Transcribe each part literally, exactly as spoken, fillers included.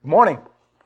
Good morning.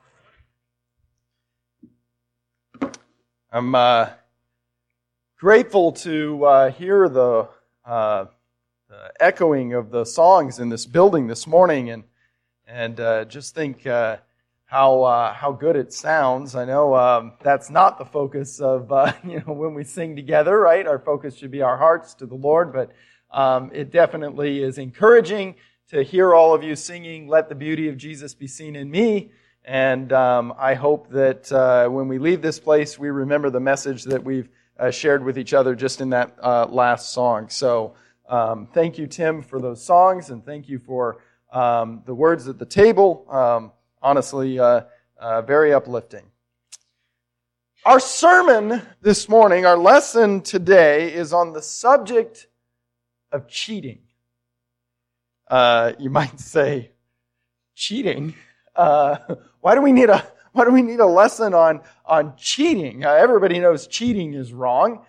I'm uh, grateful to uh, hear the, uh, the echoing of the songs in this building this morning, and and uh, just think uh, how uh, how good it sounds. I know um, that's not the focus of uh, you know when we sing together, right? Our focus should be our hearts to the Lord, but um, it definitely is encouraging to hear all of you singing, "Let the beauty of Jesus be seen in me." And um, I hope that uh, when we leave this place, we remember the message that we've uh, shared with each other just in that uh, last song. So um, thank you, Tim, for those songs, and thank you for um, the words at the table. Um, honestly, uh, uh, very uplifting. Our sermon this morning, our lesson today, is on the subject of cheating. Uh, you might say, cheating? Uh, why do we need a why do we need a lesson on on cheating? Uh, everybody knows cheating is wrong.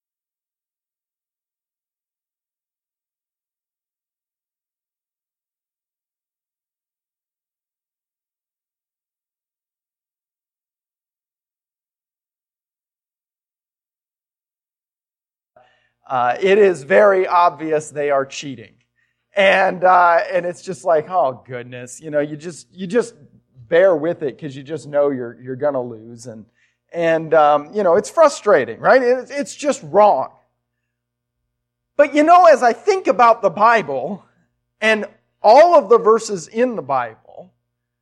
Uh, it is very obvious they are cheating, and uh, and it's just like, oh goodness, you know, you just you just bear with it because you just know you're you're gonna lose, and and um, you know it's frustrating, right? It, it's just wrong. But you know, as I think about the Bible and all of the verses in the Bible,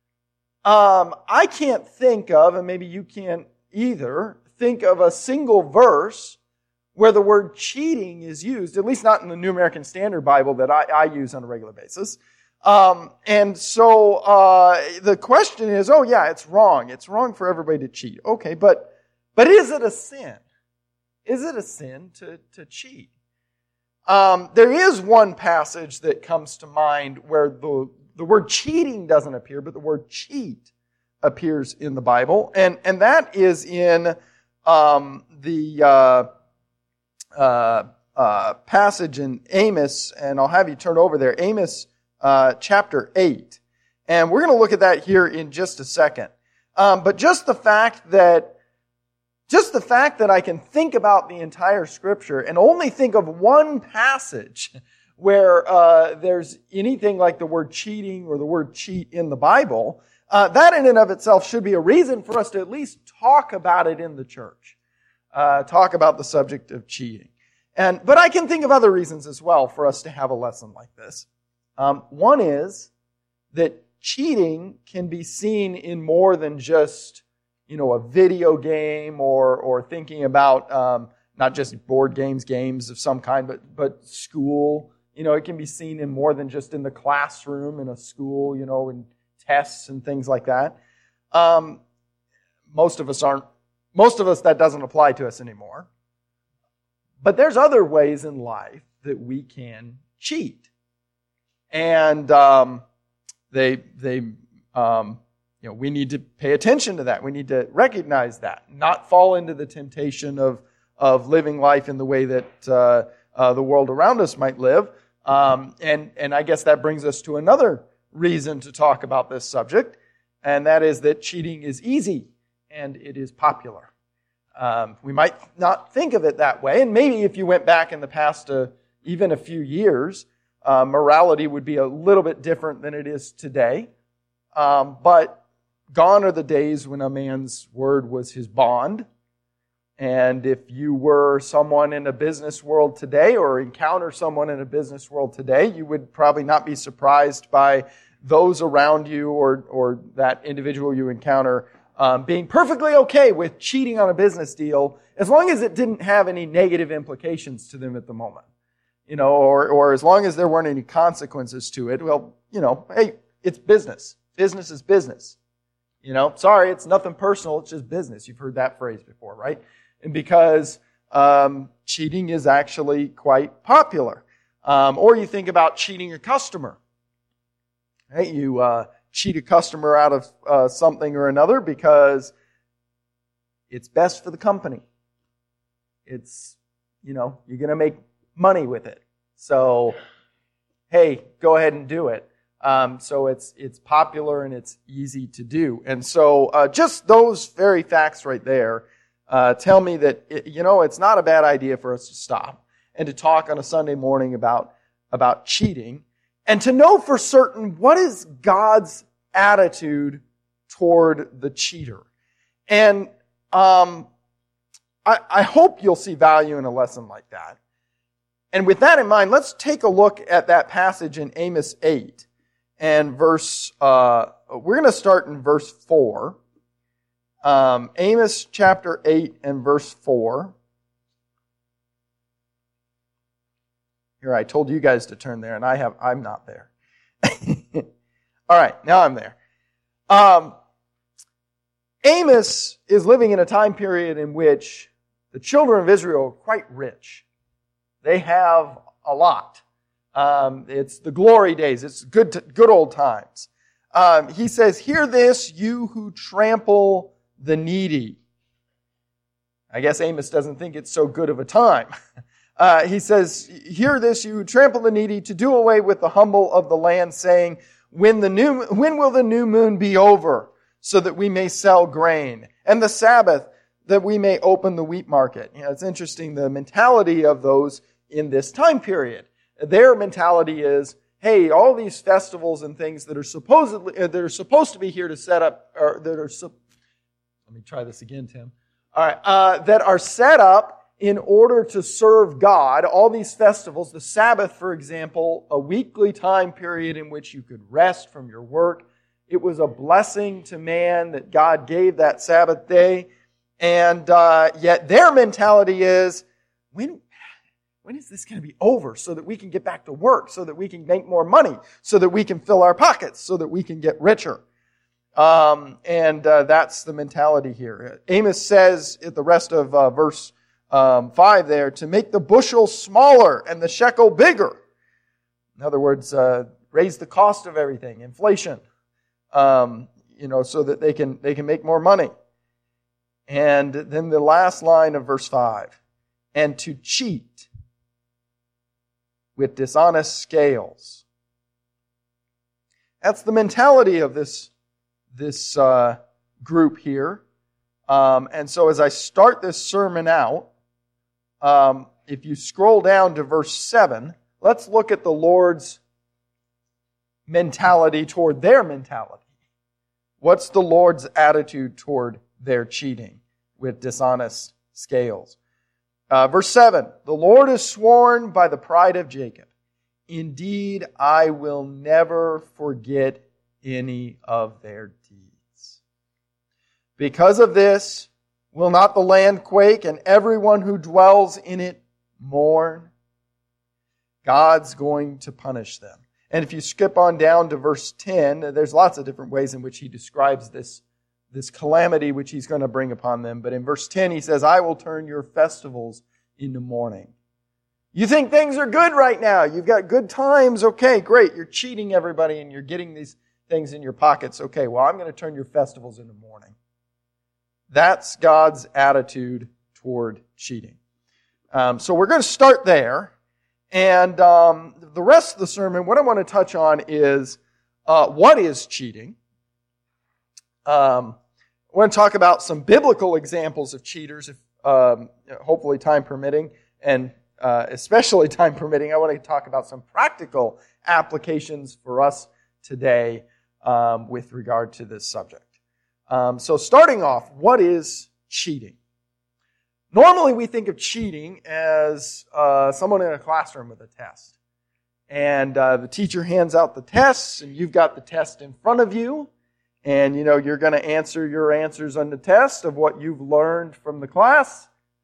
um, I can't think of, and maybe you can't either, think of a single verse where the word cheating is used, at least not in the New American Standard Bible that I, I use on a regular basis. Um, and so uh, the question is, oh yeah, it's wrong. It's wrong for everybody to cheat. Okay, but but is it a sin? Is it a sin to, to cheat? Um, there is one passage that comes to mind where the, the word cheating doesn't appear, but the word cheat appears in the Bible. And, and that is in um, the uh, uh, uh, passage in Amos, and I'll have you turn over there, Amos uh, chapter eight. And we're going to look at that here in just a second. Um, but just the fact that Just the fact that I can think about the entire Scripture and only think of one passage where uh, there's anything like the word cheating or the word cheat in the Bible, uh, that in and of itself should be a reason for us to at least talk about it in the church. Uh, talk about the subject of cheating. And But I can think of other reasons as well for us to have a lesson like this. Um, one is that cheating can be seen in more than just you know, a video game or or thinking about um, not just board games, games of some kind, but but school. You know, it can be seen in more than just in the classroom in a school, you know, in tests and things like that. Um, most of us aren't, most of us, that doesn't apply to us anymore. But there's other ways in life that we can cheat. And um, they, they, um, You know, we need to pay attention to that. We need to recognize that, not fall into the temptation of of living life in the way that uh, uh, the world around us might live. Um, and and I guess that brings us to another reason to talk about this subject, and that is that cheating is easy and it is popular. Um, we might not think of it that way, and maybe if you went back in the past uh, even a few years, uh, morality would be a little bit different than it is today. Um, but gone are the days when a man's word was his bond. And if you were someone in a business world today or encounter someone in a business world today, you would probably not be surprised by those around you or, or that individual you encounter um, being perfectly okay with cheating on a business deal as long as it didn't have any negative implications to them at the moment. You know, or, or as long as there weren't any consequences to it. Well, you know, hey, it's business. Business is business. You know, sorry, it's nothing personal, it's just business. You've heard that phrase before, right? And because um, cheating is actually quite popular. Um, or you think about cheating a customer. Hey, you uh, cheat a customer out of uh, something or another because it's best for the company. It's, you know, you're going to make money with it. So, hey, go ahead and do it. Um, so it's it's popular and it's easy to do. And so uh, just those very facts right there uh, tell me that, it, you know, it's not a bad idea for us to stop and to talk on a Sunday morning about, about cheating and to know for certain what is God's attitude toward the cheater. And um, I, I hope you'll see value in a lesson like that. And with that in mind, let's take a look at that passage in Amos eight. And verse, uh, we're going to start in verse four. Um, Amos chapter eight and verse four. Here, I told you guys to turn there, and I have, I'm not there. All right, now I'm there. Um, Amos is living in a time period in which the children of Israel are quite rich. They have a lot. Um, it's the glory days. It's good, to, good old times. Um, he says, "Hear this, you who trample the needy." I guess Amos doesn't think it's so good of a time. Uh, he says, "Hear this, you who trample the needy, to do away with the humble of the land, saying, when the new, when will the new moon be over, so that we may sell grain, and the Sabbath, that we may open the wheat market?" You know, it's interesting, the mentality of those in this time period. Their mentality is, hey, all these festivals and things that are supposedly uh, that are supposed to be here to set up, or that are. Su- Let me try this again, Tim. All right, uh, that are set up in order to serve God. All these festivals, the Sabbath, for example, a weekly time period in which you could rest from your work. It was a blessing to man that God gave that Sabbath day, and uh, yet their mentality is, when. When is this going to be over so that we can get back to work, so that we can make more money, so that we can fill our pockets, so that we can get richer? Um, and uh, that's the mentality here. Amos says at the rest of uh, verse um, five there, to make the bushel smaller and the shekel bigger. In other words, uh, raise the cost of everything, inflation, um, you know, so that they can they can make more money. And then the last line of verse five, and to cheat with dishonest scales. That's the mentality of this, this uh, group here. Um, and so as I start this sermon out, um, if you scroll down to verse seven, let's look at the Lord's mentality toward their mentality. What's the Lord's attitude toward their cheating with dishonest scales? Uh, verse seven, the Lord has sworn by the pride of Jacob, indeed I will never forget any of their deeds. Because of this, will not the land quake and everyone who dwells in it mourn? God's going to punish them. And if you skip on down to verse ten, there's lots of different ways in which he describes this this calamity which he's going to bring upon them. But in verse ten, he says, I will turn your festivals into mourning. You think things are good right now. You've got good times. Okay, great. You're cheating everybody and you're getting these things in your pockets. Okay, well, I'm going to turn your festivals into mourning. That's God's attitude toward cheating. Um, so we're going to start there. And um, the rest of the sermon, what I want to touch on is uh, what is cheating? Um, I want to talk about some biblical examples of cheaters, if um, hopefully time permitting, and uh, especially time permitting. I want to talk about some practical applications for us today um, with regard to this subject. Um, so starting off, what is cheating? Normally we think of cheating as uh, someone in a classroom with a test. And uh, the teacher hands out the tests, and you've got the test in front of you. And, you know, you're going to answer your answers on the test of what you've learned from the class.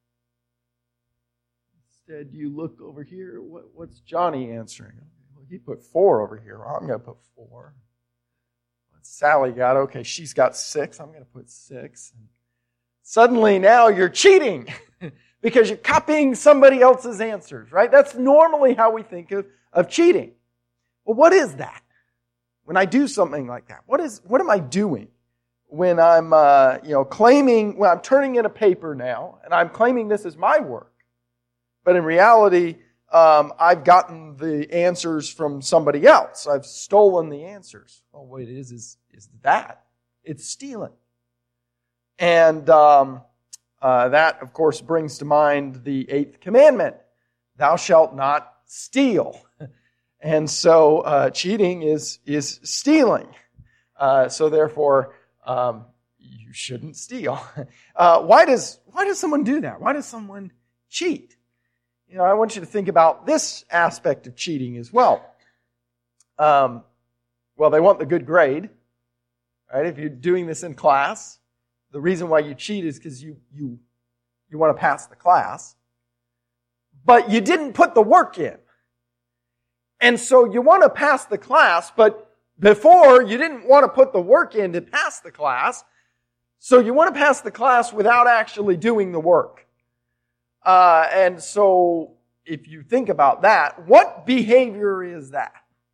Instead, you look over here. What, what's Johnny answering? Well, he put four over here. Well, I'm going to put four. What's Sally got? Okay, she's got six. I'm going to put six. And suddenly, now you're cheating because you're copying somebody else's answers, right? That's normally how we think of, of cheating. Well, what is that? When I do something like that, what is what am I doing? When I'm uh, you know claiming, when I'm turning in a paper now, and I'm claiming this is my work, but in reality, um, I've gotten the answers from somebody else. I've stolen the answers. Well, what it is, is, is that. It's stealing. And um, uh, that, of course, brings to mind the eighth commandment. Thou shalt not steal. And so uh, cheating is, is stealing. Uh, so therefore, um, you shouldn't steal. Uh, why does, why does someone do that? Why does someone cheat? You know, I want you to think about this aspect of cheating as well. Um, well, they want the good grade, right? If you're doing this in class, the reason why you cheat is because you, you, you want to pass the class. But you didn't put the work in. And so you want to pass the class, but before you didn't want to put the work in to pass the class. So you want to pass the class without actually doing the work. Uh, and so if you think about that, what behavior is that?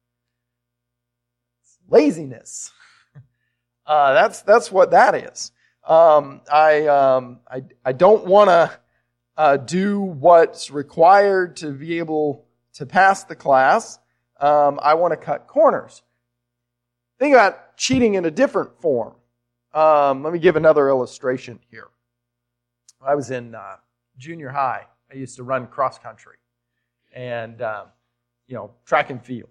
It's laziness. Uh, that's, that's what that is. Um, I, um, I, I don't want to uh, do what's required to be able to pass the class. Um, I want to cut corners. Think about cheating in a different form. Um, let me give another illustration here. I was in uh, junior high. I used to run cross country and, um, you know, track and field.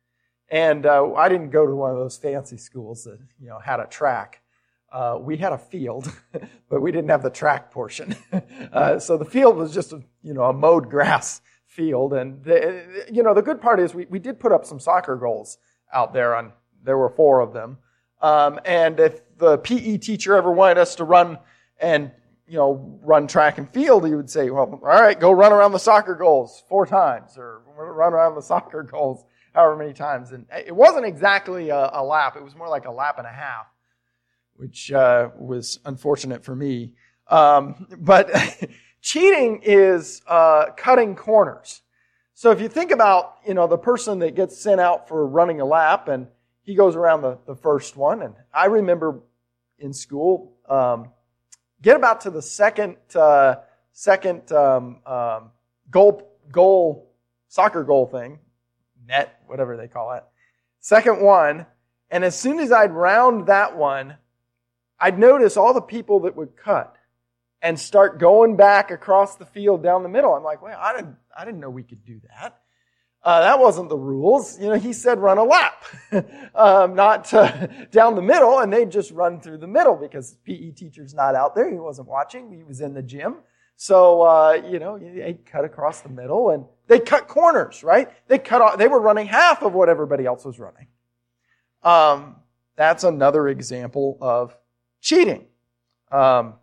And uh, I didn't go to one of those fancy schools that, you know, had a track. Uh, we had a field, but we didn't have the track portion. uh, so the field was just a, you know, a mowed grass field. And, the, you know, the good part is we, we did put up some soccer goals out there. On There were four of them. Um, and if the P E teacher ever wanted us to run and, you know, run track and field, he would say, well, all right, go run around the soccer goals four times or run around the soccer goals however many times. And it wasn't exactly a, a lap. It was more like a lap and a half, which uh, was unfortunate for me. Um, but cheating is uh, cutting corners. So if you think about, you know, the person that gets sent out for running a lap and he goes around the, the first one. And I remember in school, um, get about to the second, uh, second um, um, goal, goal, soccer goal thing, net, whatever they call it. Second one. And as soon as I'd round that one, I'd notice all the people that would cut and start going back across the field down the middle. I'm like, well, I didn't, I didn't know we could do that. Uh, that wasn't the rules. You know, he said run a lap, um, not uh, down the middle, and they'd just run through the middle because P E teacher's not out there. He wasn't watching. He was in the gym. So, uh, you know, they cut across the middle, and they cut corners, right? They cut off, they were running half of what everybody else was running. Um, that's another example of cheating. Um,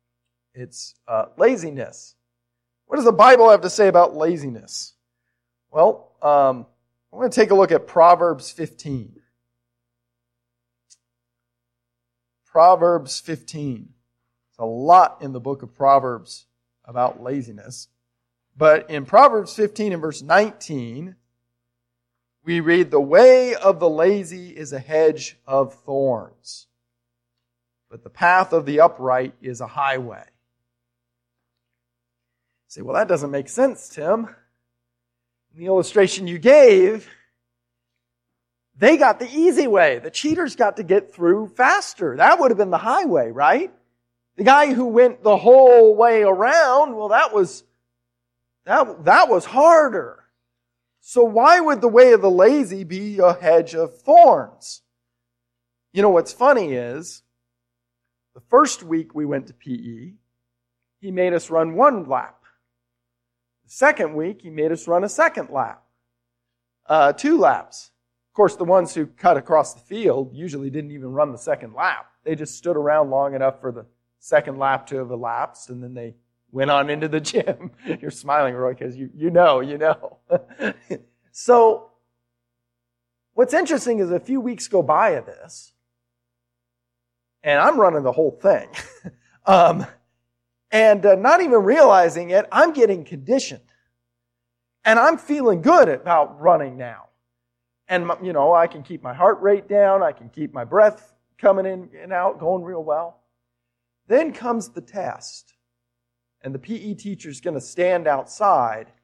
it's uh, laziness. What does the Bible have to say about laziness? Well, um, I'm going to take a look at Proverbs fifteen. Proverbs fifteen. There's a lot in the book of Proverbs about laziness. But in Proverbs fifteen and verse nineteen, we read, the way of the lazy is a hedge of thorns, but the path of the upright is a highway. You say, well, that doesn't make sense, Tim. In the illustration you gave, they got the easy way. The cheaters got to get through faster. That would have been the highway, right? The guy who went the whole way around, well, that was, that, that was harder. So why would the way of the lazy be a hedge of thorns? You know, what's funny is, the first week we went to P E, he made us run one lap. The second week, he made us run a second lap. Uh, two laps. Of course, the ones who cut across the field usually didn't even run the second lap. They just stood around long enough for the second lap to have elapsed, and then they went on into the gym. You're smiling, Roy, because you, you know, you know. So, what's interesting is a few weeks go by of this, and I'm running the whole thing. um, and uh, not even realizing it, I'm getting conditioned. And I'm feeling good about running now. And, you know, I can keep my heart rate down. I can keep my breath coming in and out, going real well. Then comes the test. And the P E teacher's going to stand outside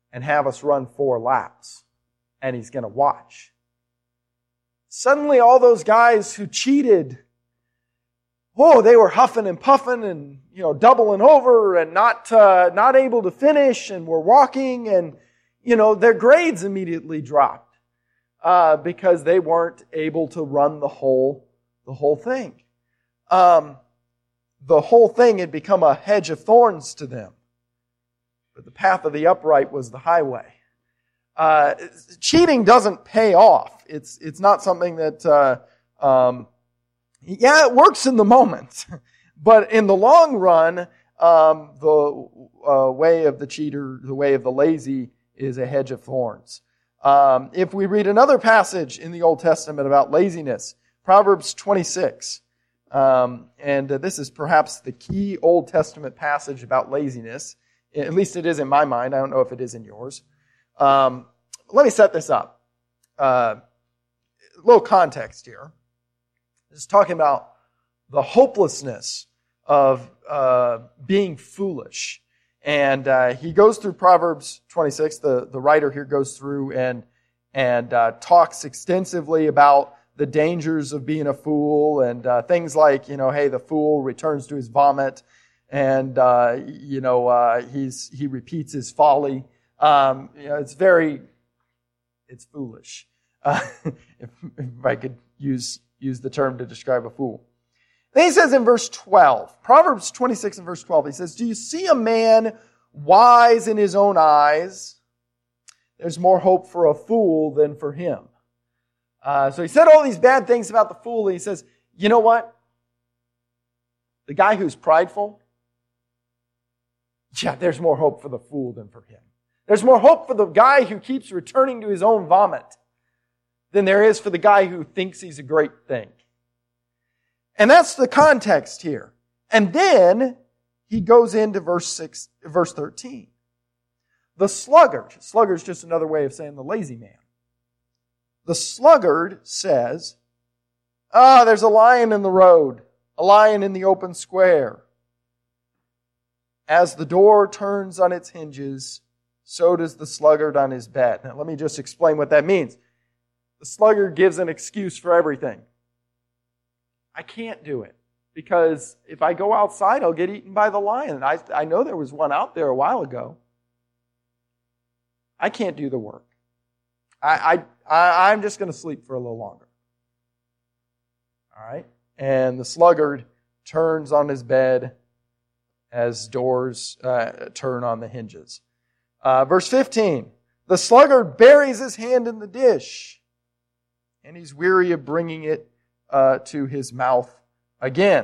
and have us run four laps. And he's going to watch. Suddenly all those guys who cheated, oh, they were huffing and puffing and, you know, doubling over and not uh, not able to finish and were walking, and, you know, their grades immediately dropped uh, because they weren't able to run the whole the whole thing. Um, the whole thing had become a hedge of thorns to them. But the path of the upright was the highway. Uh, cheating doesn't pay off. It's it's not something that, uh, um, yeah, it works in the moment. But in the long run, um, the uh, way of the cheater, the way of the lazy, is a hedge of thorns. Um, if we read another passage in the Old Testament about laziness, Proverbs twenty-six, um, and uh, this is perhaps the key Old Testament passage about laziness. At least it is in my mind. I don't know if it is in yours. Um, let me set this up. Uh, a little context here. It's talking about the hopelessness of uh, being foolish. And uh, he goes through Proverbs twenty-six. The, the writer here goes through and, and uh, talks extensively about the dangers of being a fool and uh, things like, you know, hey, the fool returns to his vomit. And, uh, you know, uh, he's, he repeats his folly. Um, you know, it's very, it's foolish. Uh, if, if I could use, use the term to describe a fool. Then he says in verse twelve, Proverbs twenty-six and verse twelve, he says, do you see a man wise in his own eyes? There's more hope for a fool than for him. Uh, so he said all these bad things about the fool, and he says, you know what? The guy who's prideful, yeah, there's more hope for the fool than for him. There's more hope for the guy who keeps returning to his own vomit than there is for the guy who thinks he's a great thing. And that's the context here. And then he goes into verse six, verse thirteen. The sluggard. Sluggard is just another way of saying the lazy man. The sluggard says, ah, there's a lion in the road, a lion in the open square. As the door turns on its hinges, so does the sluggard on his bed. Now, let me just explain what that means. The sluggard gives an excuse for everything. I can't do it because if I go outside, I'll get eaten by the lion. I, I know there was one out there a while ago. I can't do the work. I, I, I, I'm just going to sleep for a little longer. All right? And the sluggard turns on his bed as doors uh, turn on the hinges. Uh, verse fifteen, the sluggard buries his hand in the dish, and he's weary of bringing it uh, to his mouth again.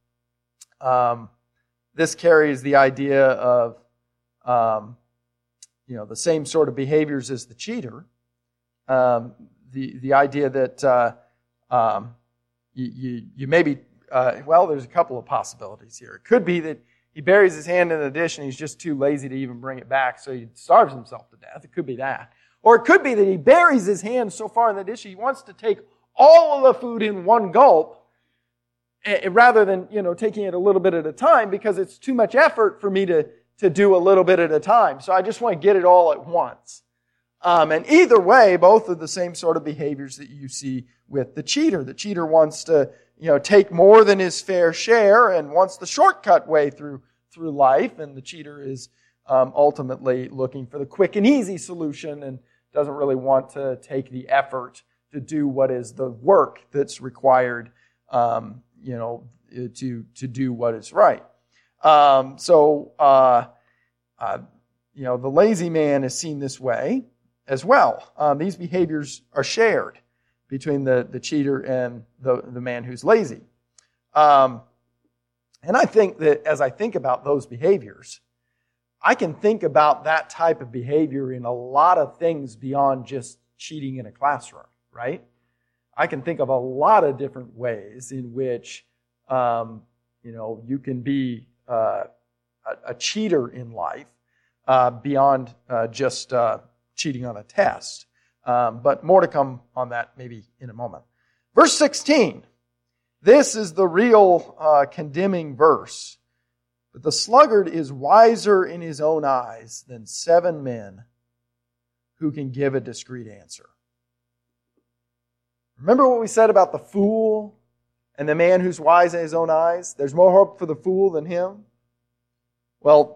Um, this carries the idea of, um, you know, the same sort of behaviors as the cheater. Um, the the idea that uh, um, you, you you maybe uh, well, there's a couple of possibilities here. It could be that he buries his hand in the dish and he's just too lazy to even bring it back, so he starves himself to death. It could be that. Or it could be that he buries his hand so far in the dish he wants to take all of the food in one gulp rather than, you know, taking it a little bit at a time because it's too much effort for me to, to do a little bit at a time. So I just want to get it all at once. Um, and either way, both are the same sort of behaviors that you see with the cheater. The cheater wants to, you know, take more than his fair share and wants the shortcut way through through life. And the cheater is um, ultimately looking for the quick and easy solution and doesn't really want to take the effort to do what is the work that's required, um, you know, to to do what is right. Um, so, uh, uh, you know, the lazy man is seen this way as well. Um, these behaviors are shared between the, the cheater and the, the man who's lazy. Um, and I think that as I think about those behaviors, I can think about that type of behavior in a lot of things beyond just cheating in a classroom, right? I can think of a lot of different ways in which, um, you know, you can be uh, a, a cheater in life uh, beyond uh, just uh, cheating on a test. Um, but more to come on that maybe in a moment. Verse sixteen. This is the real uh, condemning verse. But the sluggard is wiser in his own eyes than seven men who can give a discreet answer. Remember what we said about the fool and the man who's wise in his own eyes? There's more hope for the fool than him. Well,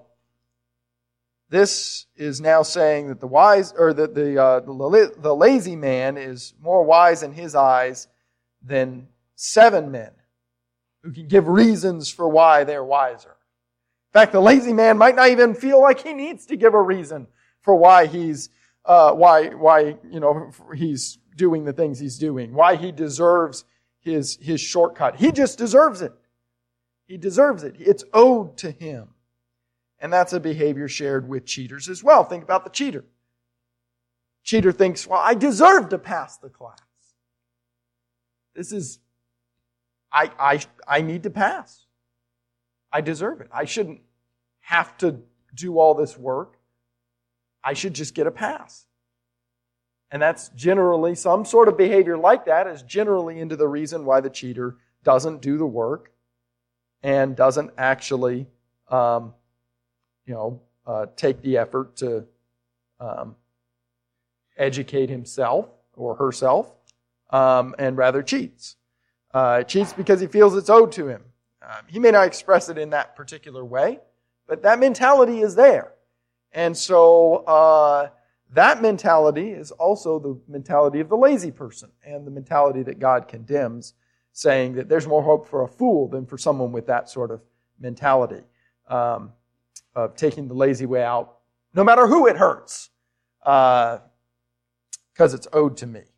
this is now saying that the wise, or that the, uh, the the lazy man is more wise in his eyes than seven men who can give reasons for why they're wiser. In fact, the lazy man might not even feel like he needs to give a reason for why he's uh, why why you know he's doing the things he's doing, why he deserves his his shortcut. He just deserves it. He deserves it. It's owed to him. And that's a behavior shared with cheaters as well. Think about the cheater. Cheater thinks, well, I deserve to pass the class. This is, I, I, I need to pass. I deserve it. I shouldn't have to do all this work. I should just get a pass. And that's generally, some sort of behavior like that is generally into the reason why the cheater doesn't do the work and doesn't actually um, you know, uh, take the effort to um, educate himself or herself, um, and rather cheats. Uh, cheats because he feels it's owed to him. Um, he may not express it in that particular way, but that mentality is there. And so uh, that mentality is also the mentality of the lazy person and the mentality that God condemns, saying that there's more hope for a fool than for someone with that sort of mentality. Um, of taking the lazy way out, no matter who it hurts, because uh, it's owed to me.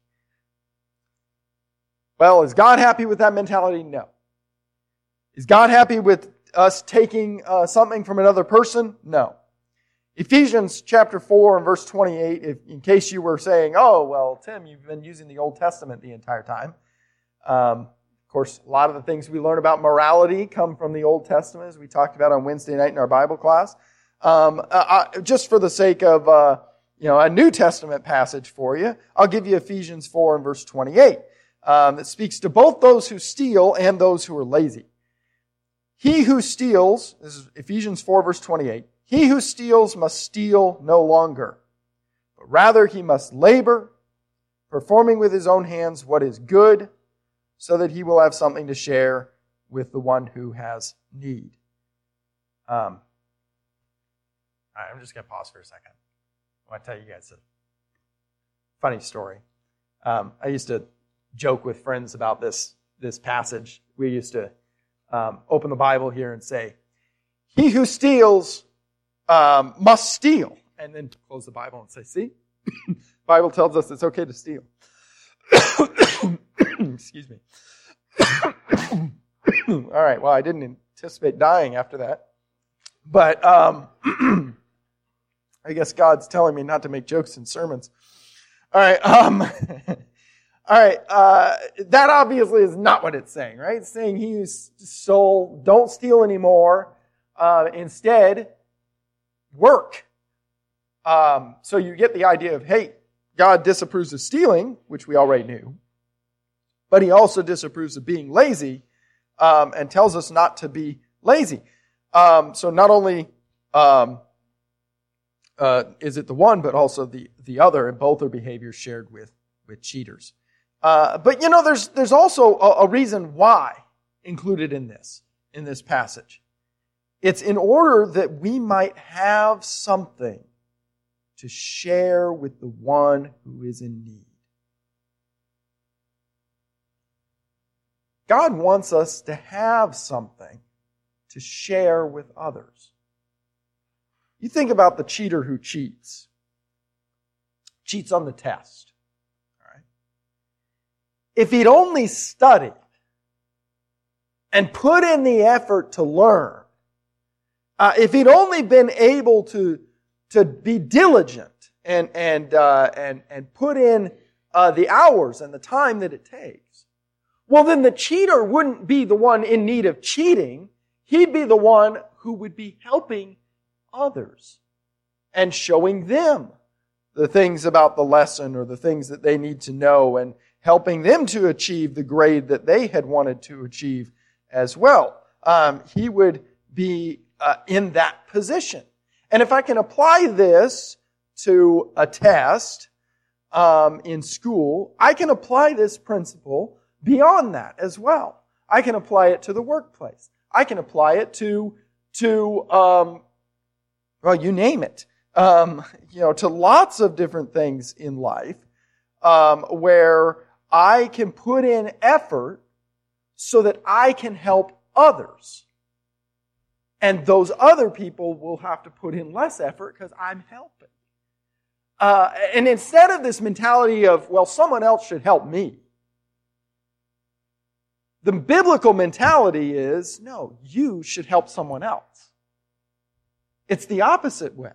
Well, is God happy with that mentality? No. Is God happy with us taking uh, something from another person? No. Ephesians chapter four and verse twenty-eight, if, in case you were saying, oh, well, Tim, you've been using the Old Testament the entire time. Um, Of course, a lot of the things we learn about morality come from the Old Testament, as we talked about on Wednesday night in our Bible class. Um, uh, just for the sake of uh, you know a New Testament passage for you, I'll give you Ephesians four and verse twenty-eight. Um, that speaks to both those who steal and those who are lazy. He who steals, this is Ephesians four verse twenty-eight, he who steals must steal no longer, but rather he must labor, performing with his own hands what is good, so that he will have something to share with the one who has need. Um, all right, I'm just going to pause for a second. I want to tell you guys a funny story. Um, I used to joke with friends about this, this passage. We used to um, open the Bible here and say, he who steals um, must steal. And then close the Bible and say, see? The Bible tells us it's okay to steal. Excuse me. All right, well, I didn't anticipate dying after that. But um, I guess God's telling me not to make jokes in sermons. All right, um, all right. Uh, that obviously is not what it's saying, right? It's saying he who stole, don't steal anymore. Uh, instead, work. Um, so you get the idea of, hey, God disapproves of stealing, which we already knew. But he also disapproves of being lazy, um, and tells us not to be lazy. Um, so not only um, uh, is it the one, but also the, the other, and both are behaviors shared with, with cheaters. Uh, but you know, there's there's also a, a reason why included in this, in this passage. It's in order that we might have something to share with the one who is in need. God wants us to have something to share with others. You think about the cheater who cheats. Cheats on the test. All right? If he'd only studied and put in the effort to learn, uh, if he'd only been able to, to be diligent and, and, uh, and, and put in uh, the hours and the time that it takes, well, then the cheater wouldn't be the one in need of cheating. He'd be the one who would be helping others and showing them the things about the lesson or the things that they need to know and helping them to achieve the grade that they had wanted to achieve as well. Um, he would be uh, in that position. And if I can apply this to a test um, in school, I can apply this principle beyond that as well. I can apply it to the workplace. I can apply it to, to um, well, you name it, um, you know, to lots of different things in life um, where I can put in effort so that I can help others. And those other people will have to put in less effort because I'm helping. Uh, and instead of this mentality of, well, someone else should help me, the biblical mentality is, no, you should help someone else. It's the opposite way.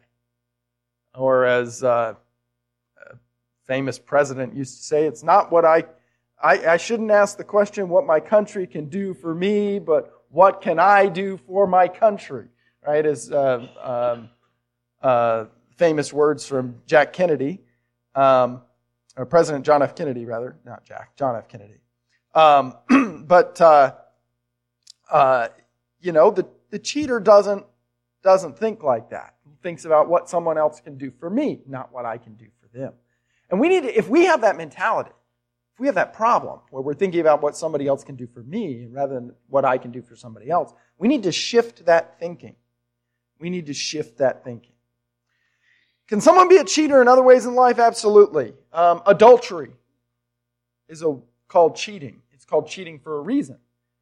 Or as uh, a famous president used to say, it's not what I, I, I shouldn't ask the question what my country can do for me, but what can I do for my country? Right? As uh, um, uh, famous words from Jack Kennedy, um, or President John F. Kennedy, rather, not Jack, John F. Kennedy. Um, but uh, uh, you know, the, the cheater doesn't doesn't think like that. He thinks about what someone else can do for me, not what I can do for them. And we need to, if we have that mentality, if we have that problem where we're thinking about what somebody else can do for me rather than what I can do for somebody else, we need to shift that thinking. We need to shift that thinking. Can someone be a cheater in other ways in life? Absolutely. Um, adultery is a, called cheating. It's called cheating for a reason.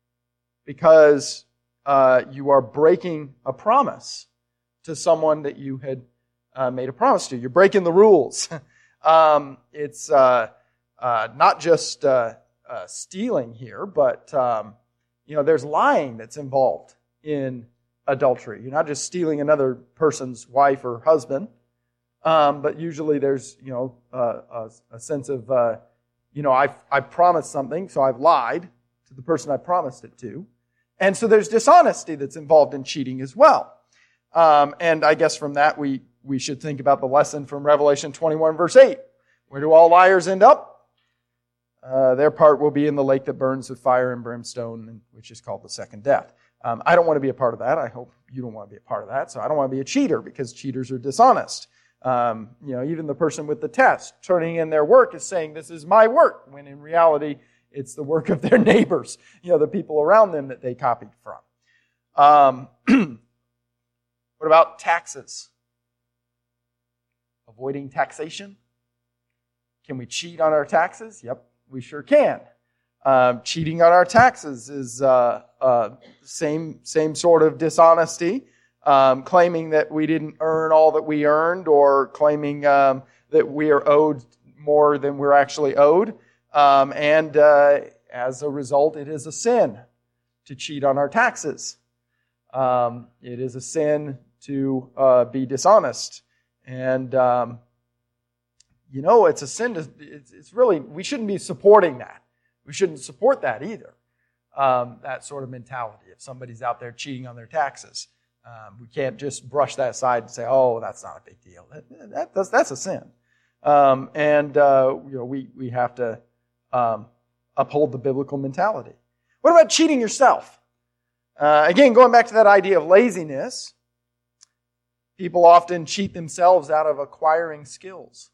Because uh, you are breaking a promise to someone that you had uh, made a promise to. You're breaking the rules. um, it's uh, uh, not just uh, uh, stealing here, but um, you know, there's lying that's involved in adultery. You're not just stealing another person's wife or husband, um, but usually there's you know uh, a, a sense of uh, you know I I promised something, so I've lied to the person I promised it to. And so there's dishonesty that's involved in cheating as well. Um, and I guess from that we, we should think about the lesson from Revelation twenty-one verse eight. Where do all liars end up? Uh, their part will be in the lake that burns with fire and brimstone, which is called the second death. Um, I don't want to be a part of that. I hope you don't want to be a part of that. So I don't want to be a cheater because cheaters are dishonest. Um, you know, even the person with the test turning in their work is saying, this is my work, when in reality, it's the work of their neighbors, you know, the people around them that they copied from. Um, what about taxes? Avoiding taxation? Can we cheat on our taxes? Yep, we sure can. Um, cheating on our taxes is uh, uh, same same sort of dishonesty, um, claiming that we didn't earn all that we earned, or claiming um, that we are owed more than we're actually owed. Um, and uh, as a result, it is a sin to cheat on our taxes. Um, it is a sin to uh, be dishonest. And, um, you know, it's a sin to, it's, it's really, we shouldn't be supporting that. We shouldn't support that either, um, that sort of mentality. If somebody's out there cheating on their taxes, um, we can't just brush that aside and say, oh, that's not a big deal. That, that, that's, that's a sin. Um, and, uh, you know, we, we have to Um, uphold the biblical mentality. What about cheating yourself? Uh, again, going back to that idea of laziness, people often cheat themselves out of acquiring skills.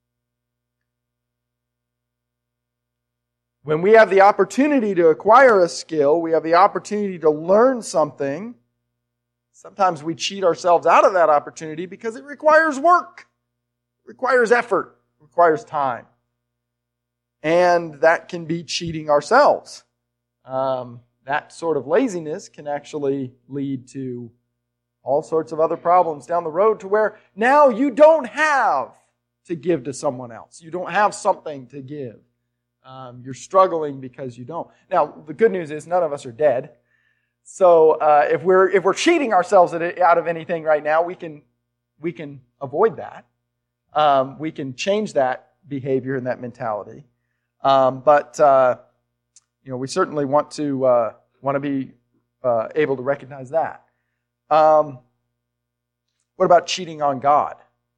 When we have the opportunity to acquire a skill, we have the opportunity to learn something, sometimes we cheat ourselves out of that opportunity because it requires work, it requires effort, it requires time. And that can be cheating ourselves. Um, that sort of laziness can actually lead to all sorts of other problems down the road, to where now you don't have to give to someone else. You don't have something to give. Um, you're struggling because you don't. Now, the good news is none of us are dead. So uh, if we're if we're cheating ourselves out of anything right now, we can we can avoid that. Um, we can change that behavior and that mentality. Um, but uh, you know, we certainly want to uh, want to be uh, able to recognize that. Um, what about cheating on God?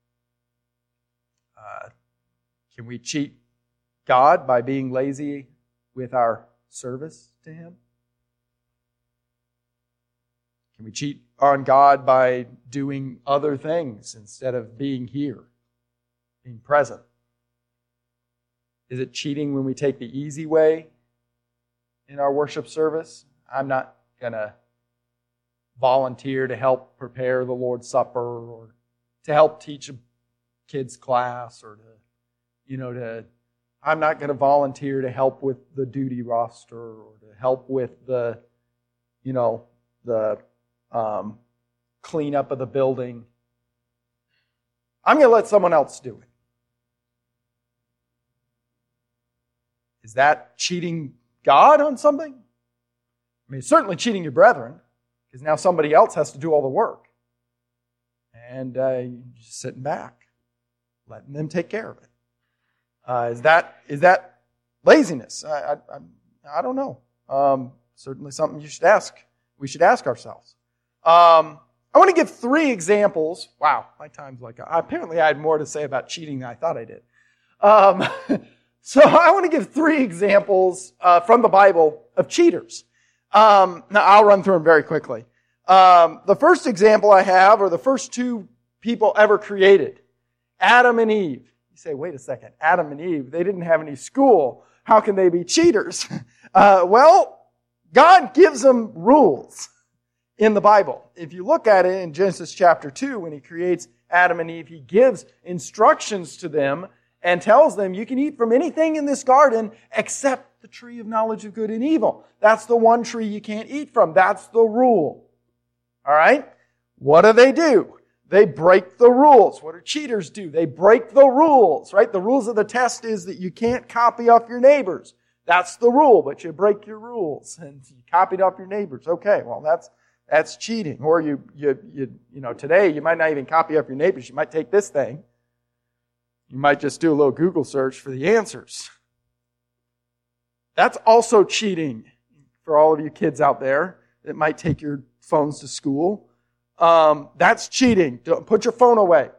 Uh, can we cheat God by being lazy with our service to Him? Can we cheat on God by doing other things instead of being here being present? Is it cheating when we take the easy way in our worship service? I'm not going to volunteer to help prepare the Lord's Supper or to help teach a kids class or to, you know, to, I'm not going to volunteer to help with the duty roster or to help with the, you know, the um, cleanup of the building. I'm going to let someone else do it. Is that cheating God on something? I mean, it's certainly cheating your brethren, because now somebody else has to do all the work. And uh, you're just sitting back, letting them take care of it. Uh, is that is that laziness? I, I, I don't know. Um, certainly something you should ask. We should ask ourselves. Um, I want to give three examples. Wow, my time's like... Apparently I had more to say about cheating than I thought I did. Um, so I want to give three examples uh, from the Bible of cheaters. Um, now, I'll run through them very quickly. Um, the first example I have are the first two people ever created, Adam and Eve. You say, wait a second, Adam and Eve, they didn't have any school. How can they be cheaters? Uh, well, God gives them rules in the Bible. If you look at it in Genesis chapter two, when He creates Adam and Eve, He gives instructions to them and tells them, you can eat from anything in this garden except the tree of knowledge of good and evil. That's the one tree you can't eat from. That's the rule. All right? What do they do? They break the rules. What do cheaters do? They break the rules, right? The rules of the test is that you can't copy off your neighbors. That's the rule, but you break your rules and you copied off your neighbors. Okay, well, that's that's cheating. Or you you you you know, today you might not even copy off your neighbors. You might take this thing. You might just do a little Google search for the answers. That's also cheating for all of you kids out there that might take your phones to school. Um, that's cheating. Don't put your phone away.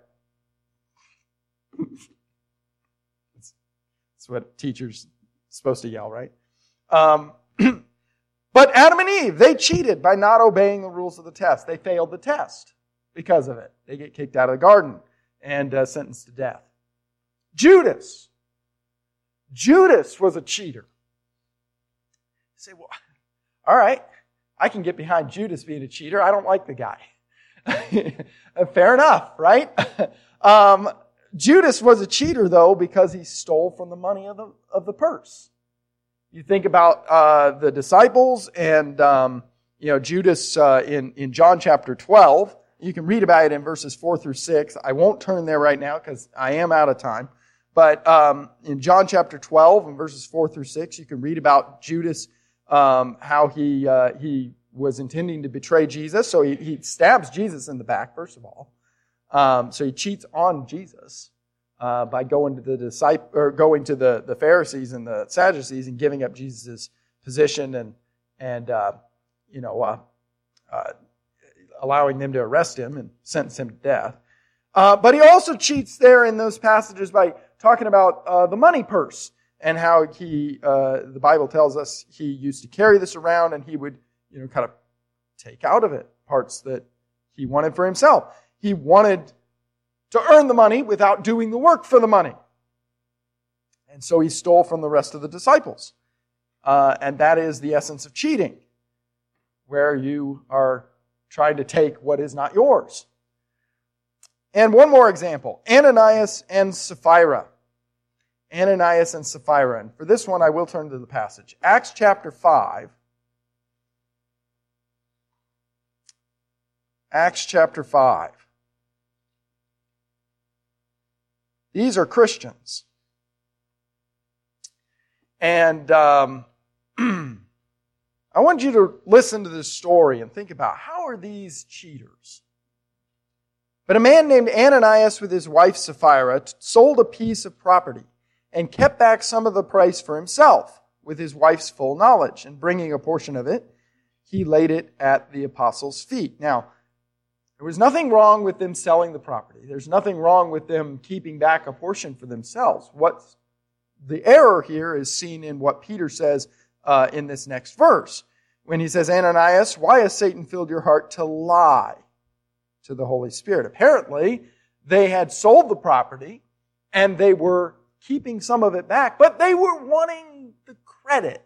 that's, that's what teachers are supposed to yell, right? Um, but Adam and Eve, they cheated by not obeying the rules of the test. They failed the test because of it. They get kicked out of the garden and uh, sentenced to death. Judas. Judas was a cheater. You say, well, all right, I can get behind Judas being a cheater. I don't like the guy. Fair enough, right? um, Judas was a cheater, though, because he stole from the money of the of the purse. You think about uh, the disciples and um, you know Judas uh, in in John chapter twelve. You can read about it in verses four through six. I won't turn there right now because I am out of time. But um, in John chapter twelve and verses four through six, you can read about Judas, um, how he uh, he was intending to betray Jesus. So he, he stabs Jesus in the back, first of all. Um, so he cheats on Jesus uh, by going to the disciple or going to the, the Pharisees and the Sadducees and giving up Jesus' position and and uh, you know uh, uh, allowing them to arrest him and sentence him to death. Uh, but he also cheats there in those passages by talking about uh, the money purse and how he uh, the Bible tells us he used to carry this around and he would you know, kind of take out of it parts that he wanted for himself. He wanted to earn the money without doing the work for the money. And so he stole from the rest of the disciples. Uh, and that is the essence of cheating, where you are trying to take what is not yours. And one more example, Ananias and Sapphira. Ananias and Sapphira. And for this one, I will turn to the passage. Acts chapter five. Acts chapter five. These are Christians. And um, I want you to listen to this story and think about, how are these cheaters? But a man named Ananias with his wife Sapphira sold a piece of property and kept back some of the price for himself with his wife's full knowledge. And bringing a portion of it, he laid it at the apostles' feet. Now, there was nothing wrong with them selling the property. There's nothing wrong with them keeping back a portion for themselves. What's the error here is seen in what Peter says uh, in this next verse. When he says, Ananias, why has Satan filled your heart to lie to the Holy Spirit? Apparently, they had sold the property and they were keeping some of it back, but they were wanting the credit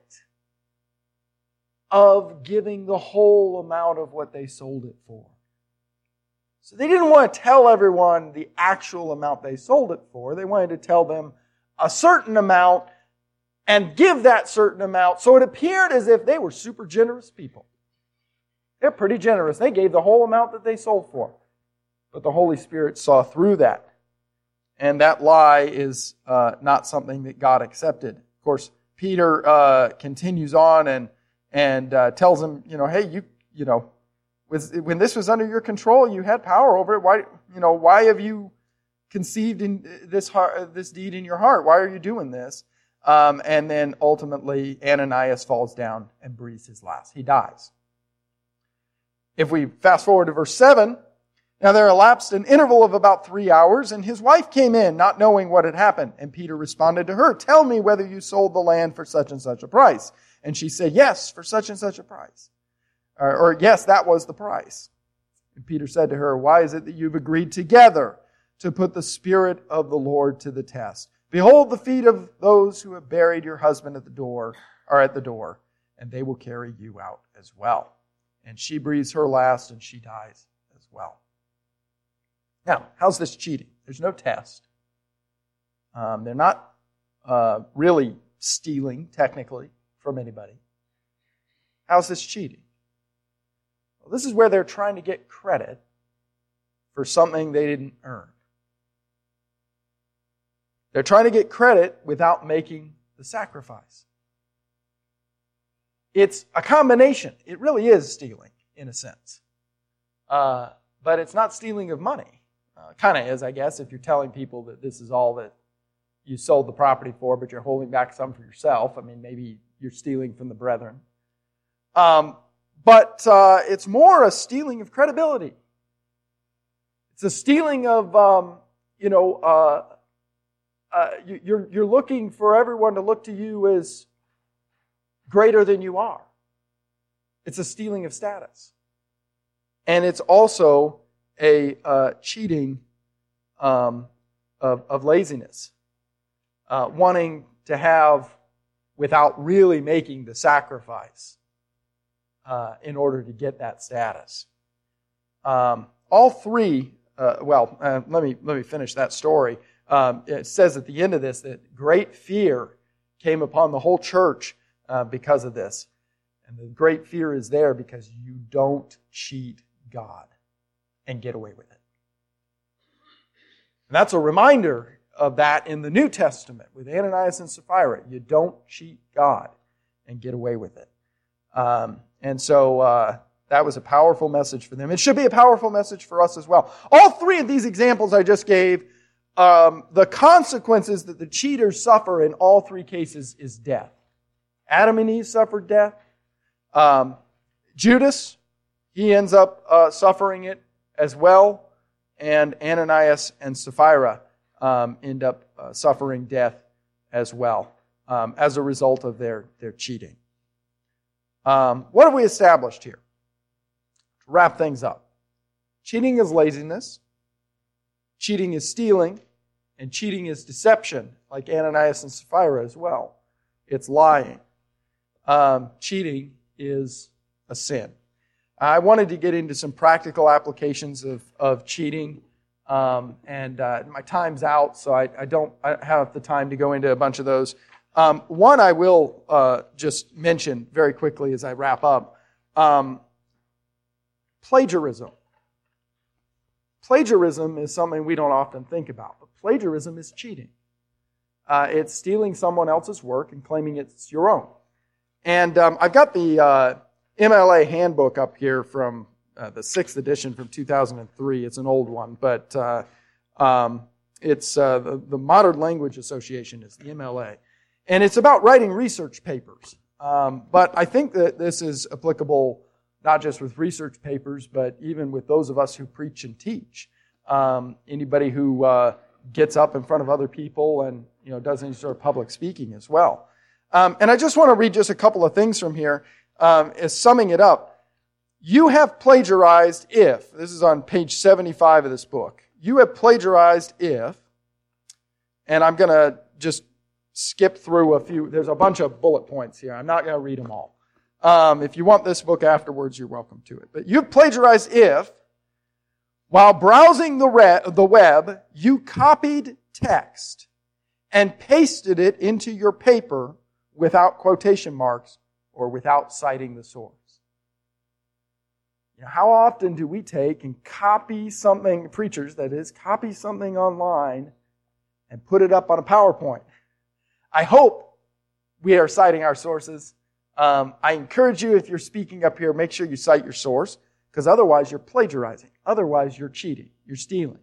of giving the whole amount of what they sold it for. So they didn't want to tell everyone the actual amount they sold it for. They wanted to tell them a certain amount and give that certain amount. So it appeared as if they were super generous people. They're pretty generous. They gave the whole amount that they sold for. But the Holy Spirit saw through that. And that lie is uh, not something that God accepted. Of course, Peter uh, continues on and and uh, tells him, you know, hey, you you know, with, when this was under your control, you had power over it. Why, you know, why have you conceived in this heart, this deed in your heart? Why are you doing this? Um, and then ultimately, Ananias falls down and breathes his last. He dies. If we fast forward to verse seven, now there elapsed an interval of about three hours, and his wife came in, not knowing what had happened. And Peter responded to her, tell me whether you sold the land for such and such a price. And she said, yes, for such and such a price. Or, or yes, that was the price. And Peter said to her, why is it that you've agreed together to put the Spirit of the Lord to the test? Behold, the feet of those who have buried your husband at the door are at the door, and they will carry you out as well. And she breathes her last, and she dies as well. Now, how's this cheating? There's no test. Um, they're not uh, really stealing, technically, from anybody. How's this cheating? Well, this is where they're trying to get credit for something they didn't earn. They're trying to get credit without making the sacrifice. It's a combination. It really is stealing, in a sense. Uh, but it's not stealing of money. Uh, kind of is, I guess, if you're telling people that this is all that you sold the property for, but you're holding back some for yourself. I mean, maybe you're stealing from the brethren. Um, but uh, it's more a stealing of credibility. It's a stealing of, um, you know, uh, uh, you, you're you're looking for everyone to look to you as greater than you are. It's a stealing of status, and it's also a uh, cheating um, of, of laziness, uh, wanting to have without really making the sacrifice uh, in order to get that status. Um, all three, uh, well, uh, let me let me finish that story. Um, it says at the end of this that great fear came upon the whole church uh, because of this. And the great fear is there because you don't cheat God and get away with it. And that's a reminder of that in the New Testament with Ananias and Sapphira. You don't cheat God and get away with it. Um, and so uh, that was a powerful message for them. It should be a powerful message for us as well. All three of these examples I just gave, um, the consequences that the cheaters suffer in all three cases is death. Adam and Eve suffered death. Um, Judas, he ends up uh, suffering it as well. And Ananias and Sapphira um, end up uh, suffering death as well um, as a result of their, their cheating. Um, what have we established here? To wrap things up. Cheating is laziness. Cheating is stealing. And cheating is deception, like Ananias and Sapphira as well. It's lying. Um, cheating is a sin. I wanted to get into some practical applications of, of cheating, um, and uh, my time's out, so I, I don't I have the time to go into a bunch of those. Um, one I will uh, just mention very quickly as I wrap up. Um, plagiarism. Plagiarism is something we don't often think about, but plagiarism is cheating. Uh, it's stealing someone else's work and claiming it's your own. And um, I've got the uh, M L A handbook up here from uh, the sixth edition from two thousand three. It's an old one, but uh, um, it's uh, the, the Modern Language Association is the M L A. And it's about writing research papers. Um, but I think that this is applicable not just with research papers, but even with those of us who preach and teach. Um, anybody who uh, gets up in front of other people and you know does any sort of public speaking as well. Um, and I just want to read just a couple of things from here um, as summing it up. You have plagiarized if, this is on page seventy-five of this book, you have plagiarized if and I'm going to just skip through a few. There's a bunch of bullet points here. I'm not going to read them all. Um, if you want this book afterwards, you're welcome to it. But you've plagiarized if, while browsing the, re- the web, you copied text and pasted it into your paper without quotation marks or without citing the source. You know, how often do we take and copy something, preachers that is, copy something online and put it up on a PowerPoint? I hope we are citing our sources. Um, I encourage you, if you're speaking up here, make sure you cite your source, because otherwise you're plagiarizing. Otherwise you're cheating. You're stealing.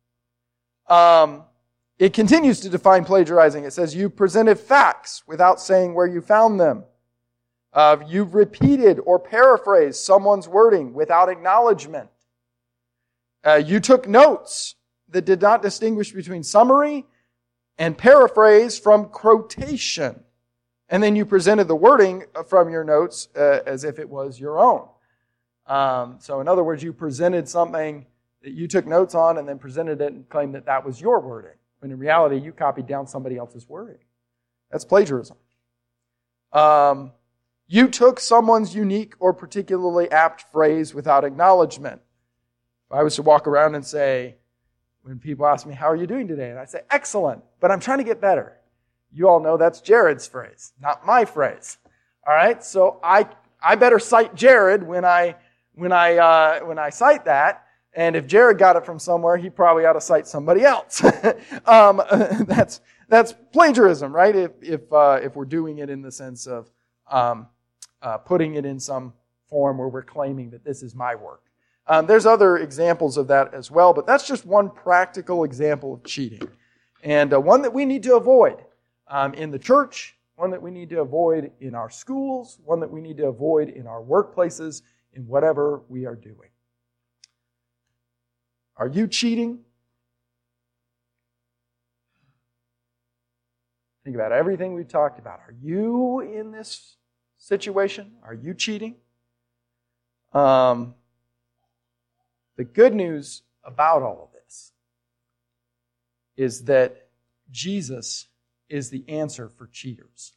Um, it continues to define plagiarizing. It says you presented facts without saying where you found them. Uh, you've repeated or paraphrased someone's wording without acknowledgement. Uh, you took notes that did not distinguish between summary and paraphrase from quotation. And then you presented the wording from your notes uh, as if it was your own. Um, so in other words, you presented something that you took notes on and then presented it and claimed that that was your wording. When in reality, you copied down somebody else's wording. That's plagiarism. Um, you took someone's unique or particularly apt phrase without acknowledgement. If I was to walk around and say, when people ask me, how are you doing today? And I say, excellent, but I'm trying to get better. You all know that's Jared's phrase, not my phrase. All right, so I I better cite Jared when I when I uh, when I cite that. And if Jared got it from somewhere, he probably ought to cite somebody else. um, that's that's plagiarism, right? If if uh, if we're doing it in the sense of um, uh, putting it in some form where we're claiming that this is my work. Um, there's other examples of that as well, but that's just one practical example of cheating. And uh, one that we need to avoid um, in the church, one that we need to avoid in our schools, one that we need to avoid in our workplaces, in whatever we are doing. Are you cheating? Think about everything we've talked about. Are you in this situation? Are you cheating? Um... The good news about all of this is that Jesus is the answer for cheaters.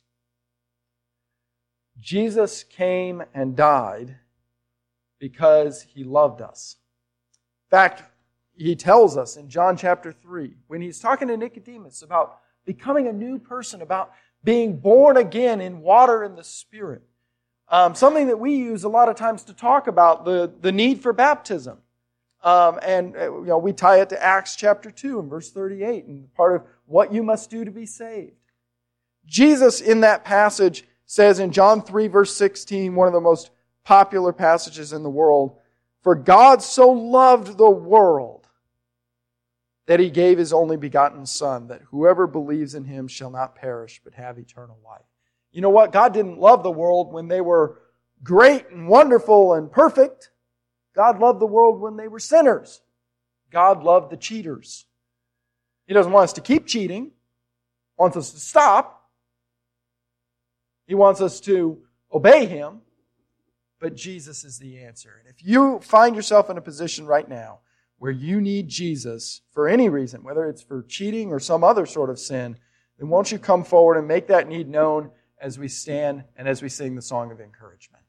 Jesus came and died because he loved us. In fact, he tells us in John chapter three, when he's talking to Nicodemus about becoming a new person, about being born again in water and the Spirit, um, something that we use a lot of times to talk about, the, the need for baptism. Um, and you know, we tie it to Acts chapter two and verse thirty-eight, and part of what you must do to be saved. Jesus in that passage says in John three verse sixteen, one of the most popular passages in the world, "For God so loved the world that he gave his only begotten Son, that whoever believes in him shall not perish but have eternal life." You know what? God didn't love the world when they were great and wonderful and perfect. God loved the world when they were sinners. God loved the cheaters. He doesn't want us to keep cheating. He wants us to stop. He wants us to obey him. But Jesus is the answer. And if you find yourself in a position right now where you need Jesus for any reason, whether it's for cheating or some other sort of sin, then won't you come forward and make that need known as we stand and as we sing the song of encouragement.